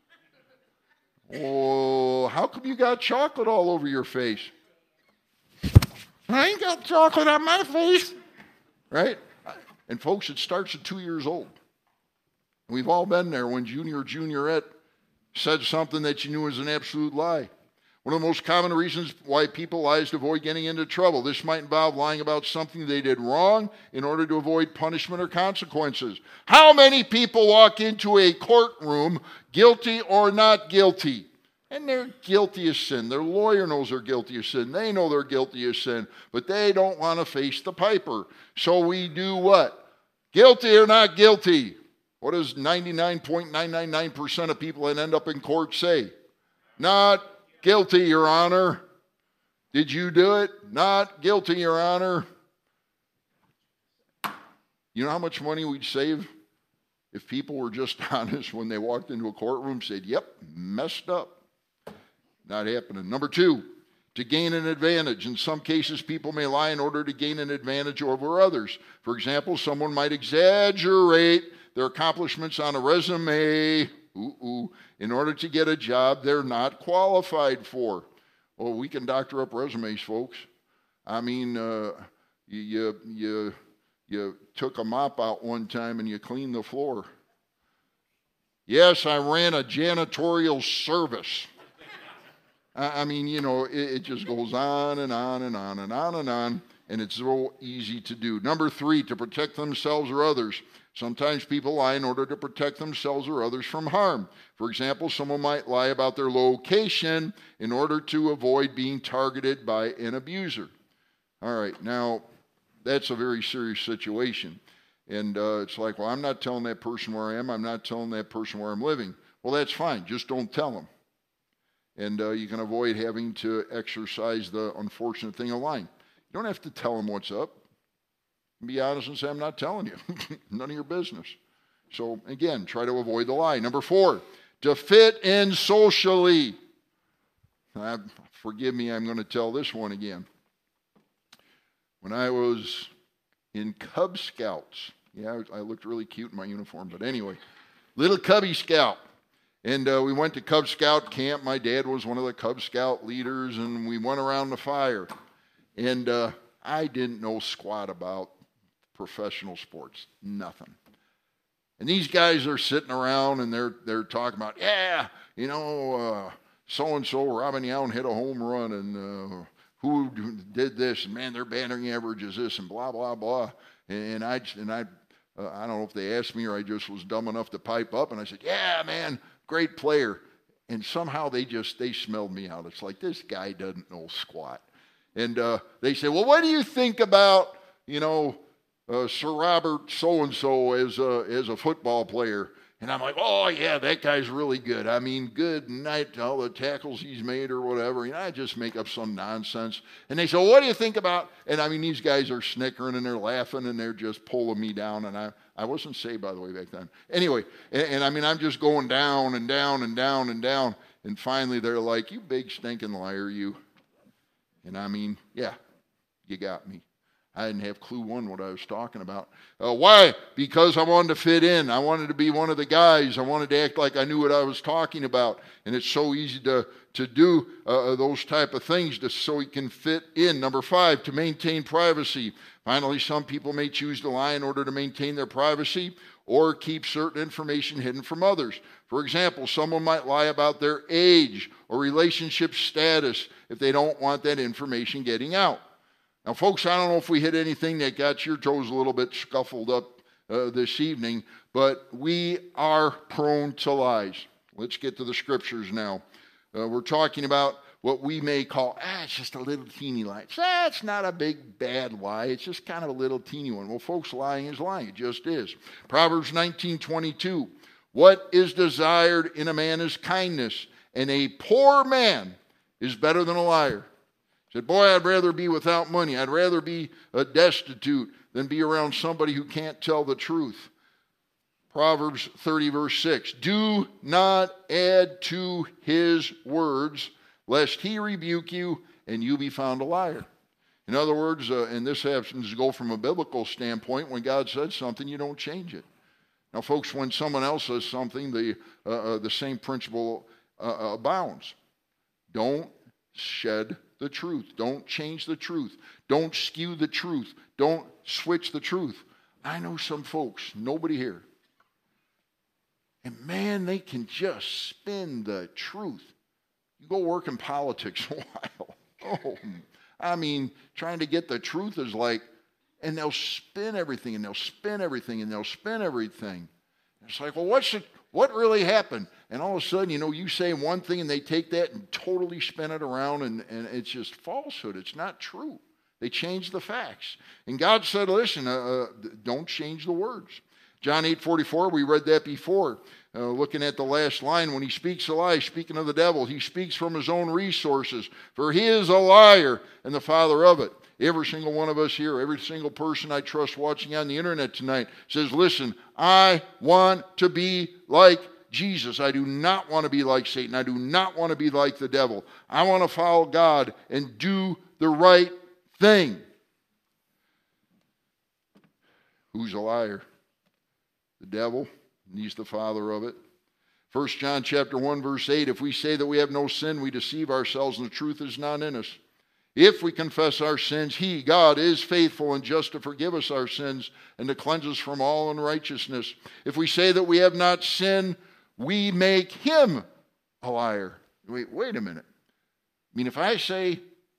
"Oh, how come you got chocolate all over your face?" "I ain't got chocolate on my face." Right? And folks, it starts at two years old. We've all been there when junior or juniorette said something that you knew was an absolute lie. One of the most common reasons why people lie is to avoid getting into trouble. This might involve lying about something they did wrong in order to avoid punishment or consequences. How many people walk into a courtroom guilty or not guilty? And they're guilty of sin. Their lawyer knows they're guilty of sin. They know they're guilty of sin, but they don't want to face the piper. So we do what? Guilty or not guilty? What does ninety-nine point nine nine nine percent of people that end up in court say? Not guilty, Your Honor. Did you do it? Not guilty, Your Honor. You know how much money we'd save if people were just honest when they walked into a courtroom, said, yep, messed up. Not happening. Number two, to gain an advantage. In some cases, people may lie in order to gain an advantage over others. For example, someone might exaggerate their accomplishments on a resume, ooh, ooh, in order to get a job they're not qualified for. Well, we can doctor up resumes, folks. I mean, uh, you, you, you, you took a mop out one time and you cleaned the floor. Yes, I ran a janitorial service. I mean, you know, it, it just goes on and on and on and on and on, and it's so easy to do. Number three, to protect themselves or others. Sometimes people lie in order to protect themselves or others from harm. For example, someone might lie about their location in order to avoid being targeted by an abuser. All right, now, that's a very serious situation. And uh, it's like, well, I'm not telling that person where I am. I'm not telling that person where I'm living. Well, that's fine. Just don't tell them. And uh, you can avoid having to exercise the unfortunate thing of lying. You don't have to tell them what's up. Be honest and say, I'm not telling you. None of your business. So, again, try to avoid the lie. Number four, to fit in socially. Uh, forgive me, I'm going to tell this one again. When I was in Cub Scouts, yeah, I looked really cute in my uniform, but anyway, little Cubby Scout. And uh, we went to Cub Scout camp. My dad was one of the Cub Scout leaders, and we went around the fire. And uh, I didn't know squat about professional sports, nothing. And these guys are sitting around, and they're they're talking about, yeah, you know, uh, so-and-so, Robin Yount hit a home run, and uh, who did this, and man, their batting average is this, and blah, blah, blah. And I, and I, uh, I don't know if they asked me or I just was dumb enough to pipe up, and I said, yeah, man, great player. And somehow they just, they smelled me out. It's like, this guy doesn't know squat. And uh, they say, well, what do you think about, you know, uh, Sir Robert so-and-so as a, as a football player? And I'm like, oh, yeah, that guy's really good. I mean, good night, all the tackles he's made or whatever. You know, I just make up some nonsense. And they say, well, what do you think about, and I mean, these guys are snickering and they're laughing and they're just pulling me down. And I, I wasn't saved, by the way, back then. Anyway, and, and I mean, I'm just going down and down and down and down. And finally, they're like, you big stinking liar, you. And I mean, yeah, you got me. I didn't have clue one what I was talking about. Uh, why? Because I wanted to fit in. I wanted to be one of the guys. I wanted to act like I knew what I was talking about. And it's so easy to, to do uh, those type of things just so you can fit in. Number five, to maintain privacy. Finally, some people may choose to lie in order to maintain their privacy or keep certain information hidden from others. For example, someone might lie about their age or relationship status if they don't want that information getting out. Now, folks, I don't know if we hit anything that got your toes a little bit scuffled up uh, this evening, but we are prone to lies. Let's get to the scriptures now. Uh, we're talking about what we may call, ah, it's just a little teeny lie. That's not a big, bad lie. It's just kind of a little teeny one. Well, folks, lying is lying. It just is. Proverbs nineteen twenty-two. What is desired in a man is kindness, and a poor man is better than a liar. Said, boy, I'd rather be without money. I'd rather be uh, destitute than be around somebody who can't tell the truth. Proverbs thirty, verse six. Do not add to his words, lest he rebuke you and you be found a liar. In other words, uh, and this happens to go from a biblical standpoint, when God says something, you don't change it. Now, folks, when someone else says something, the, uh, uh, the same principle uh, abounds. Don't shed the truth. Don't change the truth. Don't skew the truth. Don't switch the truth. I know some folks, nobody here, And man, they can just spin the truth. You go work in politics a while. Oh, I mean, trying to get the truth is like, and they'll spin everything, and they'll spin everything, and they'll spin everything. It's like, well, what's the, what really happened? And all of a sudden, you know, you say one thing, and they take that and totally spin it around, and, and it's just falsehood. It's not true. They change the facts. And God said, listen, uh, uh, don't change the words. John eight forty-four, we read that before. Uh, looking at the last line, when he speaks a lie, speaking of the devil, he speaks from his own resources, for he is a liar and the father of it. Every single one of us here, every single person I trust watching on the internet tonight says, listen, I want to be like Jesus. I do not want to be like Satan. I do not want to be like the devil. I want to follow God and do the right thing. Who's a liar? The devil. And he's the father of it. First John chapter one, verse eight, if we say that we have no sin, we deceive ourselves, and the truth is not in us. If we confess our sins, he, God, is faithful and just to forgive us our sins and to cleanse us from all unrighteousness. If we say that we have not sinned, we make him a liar. Wait, wait a minute. I mean, if I say,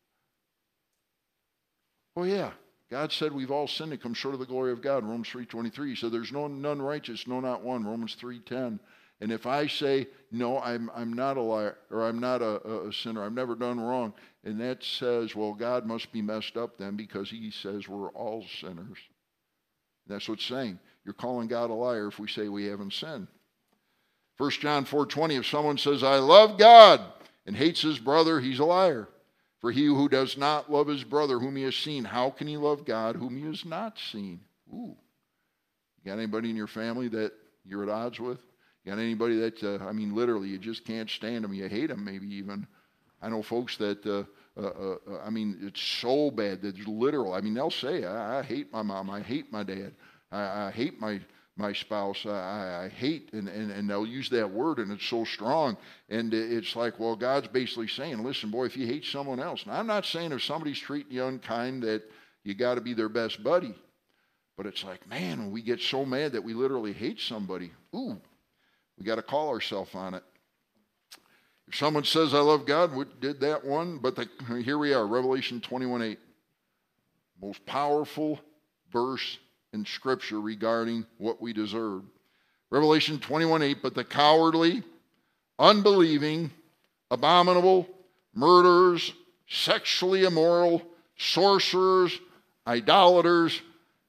oh yeah, God said we've all sinned and come short of the glory of God, Romans three twenty-three. He said there's no none righteous, no not one, Romans three ten. And if I say, no, I'm I'm not a liar, or I'm not a, a sinner, I've never done wrong, and that says, well, God must be messed up then because he says we're all sinners. That's what it's saying. You're calling God a liar if we say we haven't sinned. First John four twenty, if someone says, I love God, and hates his brother, he's a liar. For he who does not love his brother whom he has seen, how can he love God whom he has not seen? Ooh. You got anybody in your family that you're at odds with? You got anybody that, uh, I mean, literally, you just can't stand them. You hate them, maybe even. I know folks that, uh, uh, uh, I mean, it's so bad that it's literal. I mean, they'll say, I, I hate my mom. I hate my dad. I, I hate my my spouse. I, I hate, and, and, and they'll use that word, and it's so strong. And it's like, well, God's basically saying, listen, boy, if you hate someone else. Now, I'm not saying if somebody's treating you unkind that you got to be their best buddy. But it's like, man, when we get so mad that we literally hate somebody, ooh, we got to call ourselves on it. If someone says, I love God, we did that one. But the, here we are, Revelation twenty-one eight. Most powerful verse in Scripture regarding what we deserve. Revelation twenty-one eight, but the cowardly, unbelieving, abominable, murderers, sexually immoral, sorcerers, idolaters.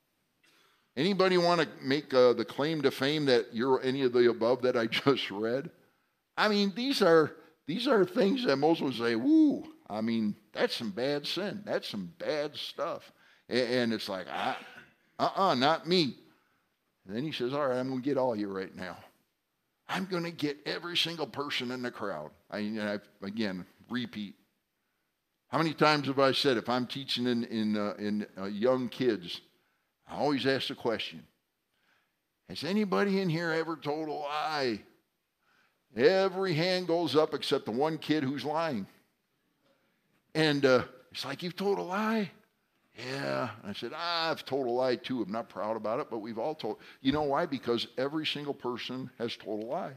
Anybody want to make uh, the claim to fame that you're any of the above that I just read? I mean, these are these are things that most would say, woo, I mean, that's some bad sin. That's some bad stuff. And, and it's like, ah, uh-uh, not me. And then he says, all right, I'm going to get all you right now. I'm going to get every single person in the crowd. I, and I again, repeat. How many times have I said, if I'm teaching in, in, uh, in uh, young kids, I always ask the question, has anybody in here ever told a lie? Every hand goes up except the one kid who's lying. And uh, it's like, you've told a lie? Yeah. And I said, ah, I've told a lie too. I'm not proud about it, but we've all told. You know why? Because every single person has told a lie.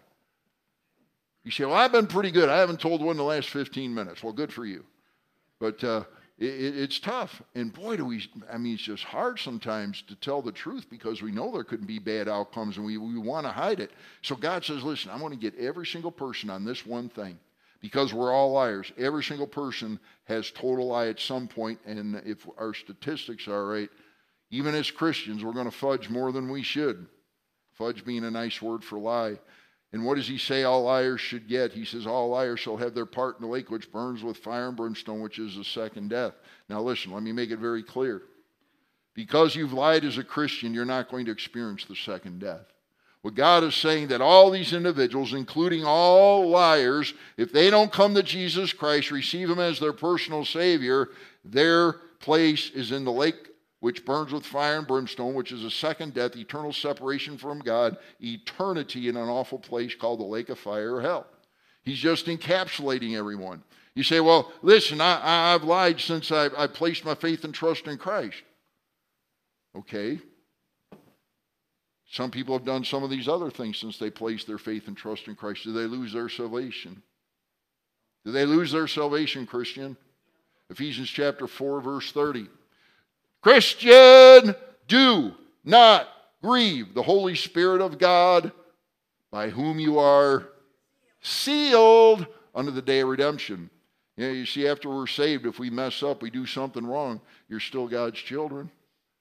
You say, well, I've been pretty good. I haven't told one in the last fifteen minutes. Well, good for you. But uh, it, it's tough. And boy, do we, I mean, it's just hard sometimes to tell the truth because we know there could be bad outcomes and we, we want to hide it. So God says, listen, I'm going to get every single person on this one thing. Because we're all liars. Every single person has told a lie at some point, and if our statistics are right, even as Christians, we're going to fudge more than we should. Fudge being a nice word for lie. And what does he say all liars should get? He says all liars shall have their part in the lake which burns with fire and brimstone, which is the second death. Now listen, let me make it very clear. Because you've lied as a Christian, you're not going to experience the second death. What God is saying that all these individuals, including all liars, if they don't come to Jesus Christ, receive him as their personal Savior, their place is in the lake which burns with fire and brimstone, which is a second death, eternal separation from God, eternity in an awful place called the lake of fire or hell. He's just encapsulating everyone. You say, well, listen, I, I've lied since I, I placed my faith and trust in Christ. Okay. Some people have done some of these other things since they placed their faith and trust in Christ. Do they lose their salvation? Do they lose their salvation, Christian? Ephesians chapter four, verse thirty. Christian, do not grieve the Holy Spirit of God, by whom you are sealed unto the day of redemption. You know, you see, after we're saved, if we mess up, we do something wrong, you're still God's children.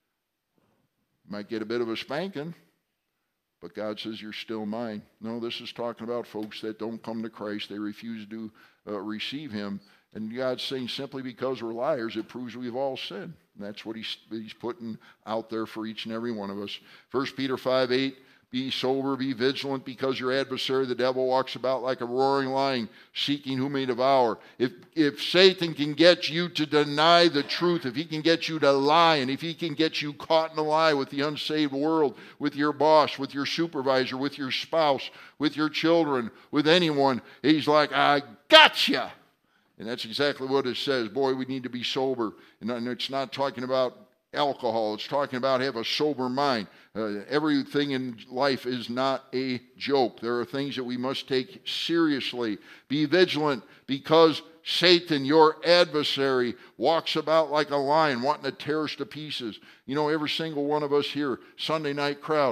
You might get a bit of a spanking, but God says you're still mine. No, this is talking about folks that don't come to Christ. They refuse to uh, receive him. And God's saying simply because we're liars, it proves we've all sinned. And that's what he's, he's putting out there for each and every one of us. First Peter five eight, be sober, be vigilant, because your adversary, the devil, walks about like a roaring lion, seeking whom he may devour. If, if Satan can get you to deny the truth, if he can get you to lie, and if he can get you caught in a lie with the unsaved world, with your boss, with your supervisor, with your spouse, with your children, with anyone, he's like, I gotcha. And that's exactly what it says. Boy, we need to be sober. And it's not talking about alcohol. It's talking about have a sober mind. Uh, everything in life is not a joke. There are things that we must take seriously. Be vigilant, because Satan, your adversary, walks about like a lion wanting to tear us to pieces. You know, every single one of us here, Sunday night crowd,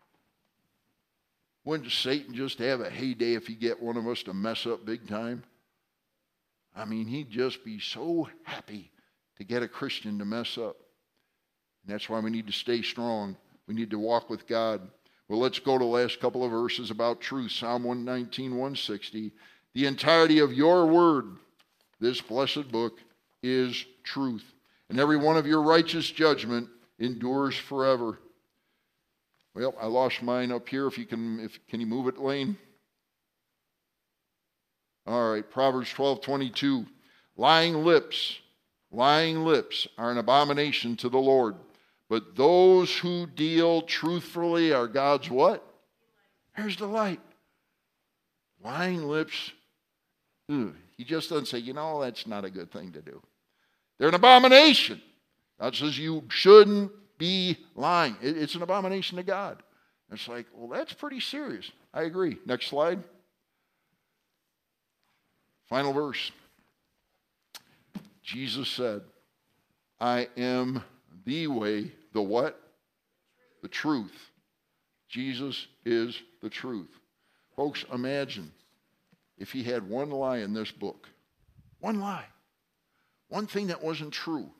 wouldn't Satan just have a heyday if he get one of us to mess up big time? I mean, he'd just be so happy to get a Christian to mess up. And that's why we need to stay strong. We need to walk with God. Well, let's go to the last couple of verses about truth. Psalm one nineteen, one sixty. The entirety of your word, this blessed book, is truth. And every one of your righteous judgment endures forever. Well, I lost mine up here. If you can, if can you move it, Lane? All right, Proverbs twelve twenty-two. Lying lips, lying lips are an abomination to the Lord, but those who deal truthfully are God's what? There's delight. Lying lips, ugh, he just doesn't say, you know, that's not a good thing to do. They're an abomination. God says you shouldn't be lying. It, it's an abomination to God. It's like, well, that's pretty serious. I agree. Next slide. Final verse. Jesus said, I am the way, the what? The truth. Jesus is the truth. Folks, imagine if he had one lie in this book. One lie. One thing that wasn't true.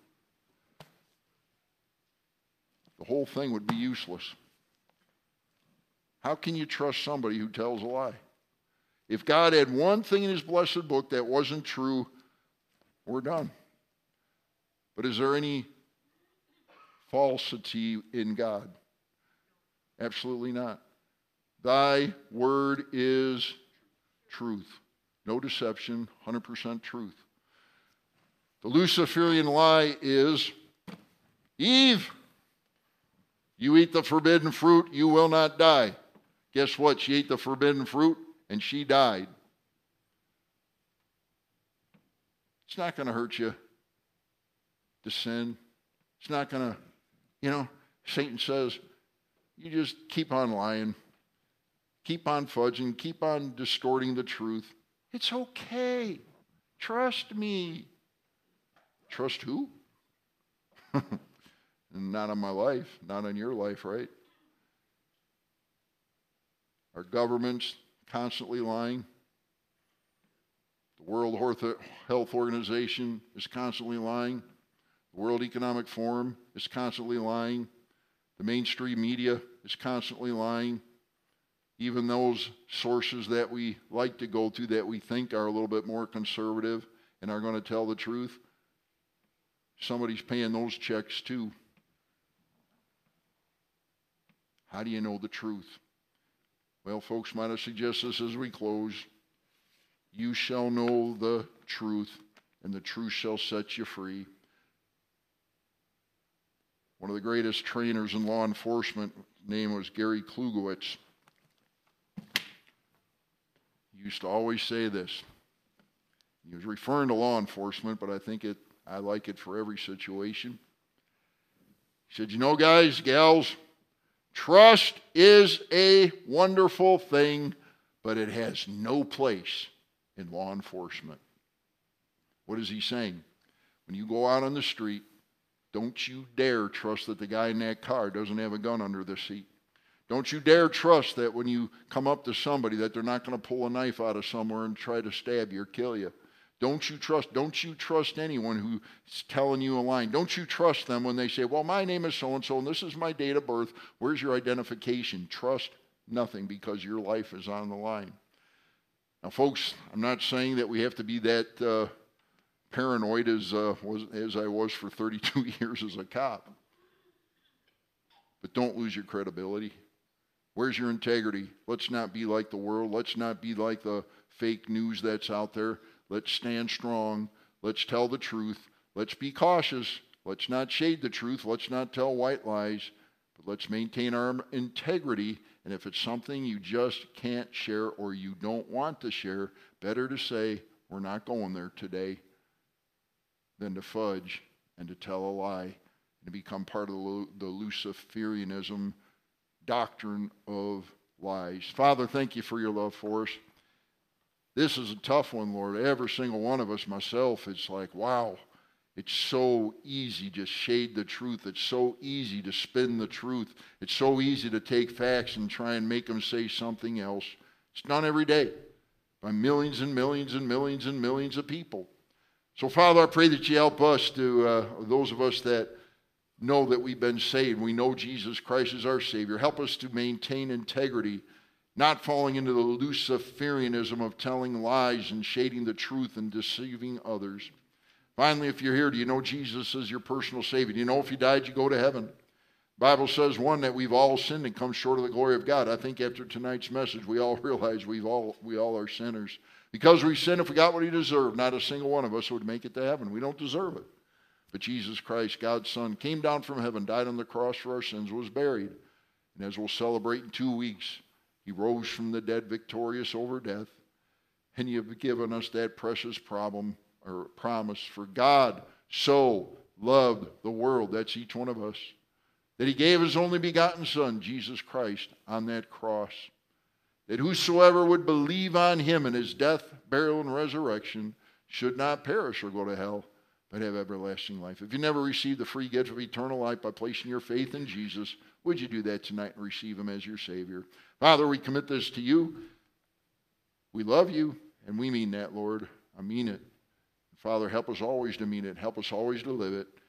The whole thing would be useless. How can you trust somebody who tells a lie? If God had one thing in his blessed book that wasn't true, we're done. But is there any falsity in God? Absolutely not. Thy word is truth. No deception, one hundred percent truth. The Luciferian lie is, Eve, you eat the forbidden fruit, you will not die. Guess what? She ate the forbidden fruit and she died. It's not going to hurt you to sin. It's not going to, you know, Satan says, you just keep on lying, keep on fudging, keep on distorting the truth. It's okay. Trust me. Trust who? Not on my life, not on your life, right? Our government's constantly lying. The World Health Organization is constantly lying. The World Economic Forum is constantly lying. The mainstream media is constantly lying. Even those sources that we like to go to that we think are a little bit more conservative and are going to tell the truth, somebody's paying those checks too. How do you know the truth? Well, folks, might I suggest this as we close? You shall know the truth, and the truth shall set you free. One of the greatest trainers in law enforcement, his name was Gary Klugowitz. He used to always say this. He was referring to law enforcement, but I think it, I like it for every situation. He said, you know, guys, gals, Trust is a wonderful thing, but it has no place in law enforcement. What is he saying? When you go out on the street, don't you dare trust that the guy in that car doesn't have a gun under the seat. Don't you dare trust that when you come up to somebody that they're not going to pull a knife out of somewhere and try to stab you or kill you. Don't you trust, don't you trust anyone who's telling you a lie. Don't you trust them when they say, well, my name is so-and-so and this is my date of birth. Where's your identification? Trust nothing, because your life is on the line. Now, folks, I'm not saying that we have to be that uh, paranoid as, uh, was, as I was for thirty-two years as a cop. But don't lose your credibility. Where's your integrity? Let's not be like the world. Let's not be like the fake news that's out there. Let's stand strong. Let's tell the truth. Let's be cautious. Let's not shade the truth. Let's not tell white lies. But let's maintain our integrity. And if it's something you just can't share or you don't want to share, better to say, we're not going there today, than to fudge and to tell a lie and to become part of the, the Luciferianism doctrine of lies. Father, thank you for your love for us. This is a tough one, Lord. Every single one of us, myself, it's like, wow, it's so easy to shade the truth. It's so easy to spin the truth. It's so easy to take facts and try and make them say something else. It's done every day by millions and millions and millions and millions of people. So, Father, I pray that you help us to, uh, those of us that know that we've been saved, we know Jesus Christ is our Savior. Help us to maintain integrity, not falling into the Luciferianism of telling lies and shading the truth and deceiving others. Finally, if you're here, do you know Jesus is your personal Savior? Do you know if you died, you go to heaven? The Bible says, one, that we've all sinned and come short of the glory of God. I think after tonight's message, we all realize we've all, we all are sinners. Because we sinned, if we got what he deserved, not a single one of us would make it to heaven. We don't deserve it. But Jesus Christ, God's Son, came down from heaven, died on the cross for our sins, was buried. And as we'll celebrate in two weeks, he rose from the dead victorious over death. And you've given us that precious problem or promise. For God so loved the world, that's each one of us, that he gave his only begotten Son, Jesus Christ, on that cross, that whosoever would believe on him in his death, burial, and resurrection should not perish or go to hell, but have everlasting life. If you never received the free gift of eternal life by placing your faith in Jesus, would you do that tonight and receive him as your Savior? Father, we commit this to you. We love you, and we mean that, Lord. I mean it. Father, help us always to mean it. Help us always to live it.